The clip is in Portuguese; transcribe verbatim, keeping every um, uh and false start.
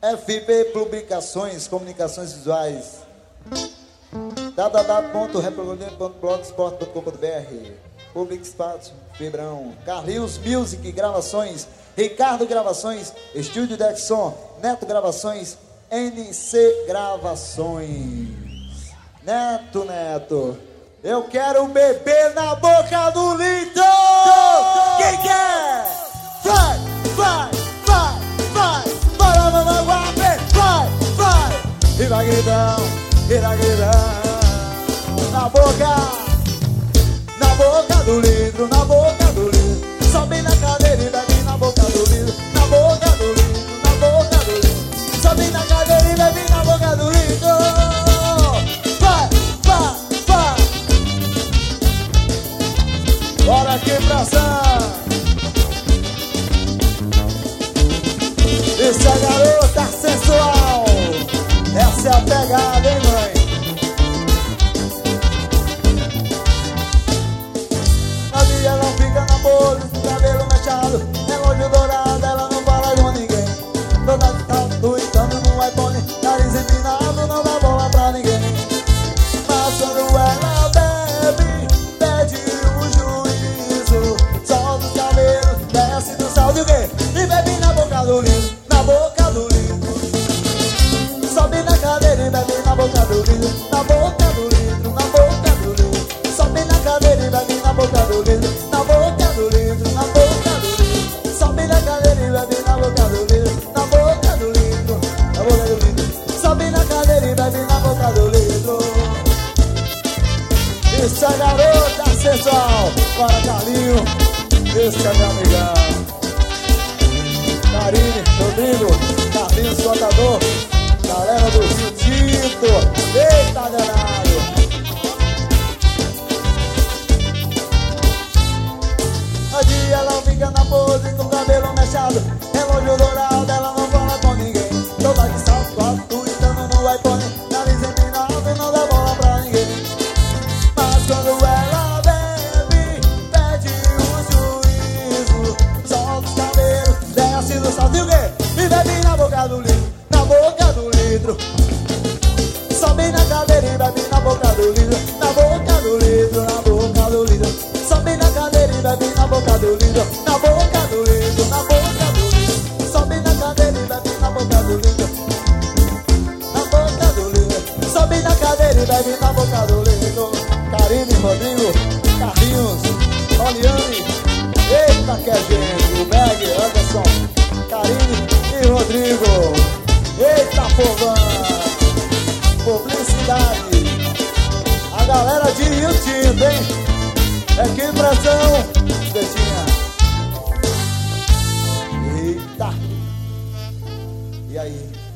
F P Publicações, Comunicações Visuais, w w w ponto reprogramento ponto blogspot ponto com ponto b r, Public Espaço, Fibrão, Carlinhos Music, Gravações, Ricardo Gravações, Estúdio Dexon, Neto Gravações, N C Gravações. Neto, Neto, eu quero beber na boca do litro! Quem quer? Vai, vai, vai, vai, vai, vai, vai, vai, vai, vai, e vai gritando, e vai gritando, na boca, na boca do litro, na boca do litro, sobe na cadeira e bebe na boca do litro, na boca do litro, na boca do litro, sobe na cadeira e bebe na boca do litro. Bora aqui pra São. Essa garota sensual, essa é a pegada, hein, mãe? A vida ela fica na bolha, cabelo mechado, relógio dourado, ela não fala com ninguém. Toda tá tweetando no iPhone, nariz empinado, não dá bola pra ninguém. Mas quando ela bebe, pede o juízo, solta os cabelos, desce do salto e o quê? E bebe na boca do litro, na boca do litro. Sobe na cadeira e bebe na boca do litro, na boca do litro, na boca do litro. Sobe na cadeira e bebe na boca do litro, na boca do litro, na boca do litro. Sobe na cadeira e bebe na boca do litro, na boca do litro, na boca do litro. Sobe na cadeira e bebe na boca do litro. Isso é garota sensual, para Carlinho, esse é meu amigão. Karine, Rodrigo, Carlinhos, Contador, galera do Rio Tinto, eita danado. A dia ela fica na pose com cabelo mechado, relógio dourado, ela não fala com ninguém. Toda de salto alto, tweetando no iPhone, nariz empinado, não dá bola pra ninguém. Mas quando ela bebe, pede o juízo, solta os cabelos, desce do salto e o quê? E bebe na boca do litro, na boca do litro. Sobe na cadeira e bebe na boca do litro, na boca do litro, na boca do litro. Sobe na cadeira e bebe na boca do litro, na boca do litro, na boca do litro. Sobe na cadeira e bebe na boca do litro, na boca do litro. Sobe na cadeira e bebe na boca do litro. Karine, Rodrigo, Carlinhos, Oliane, eita que é gente, o Berg, Anderson, Karine e Rodrigo, eita povão, publicidade, a galera de Rio Tinto, hein? É que impressão, Betinha. Eita, e aí?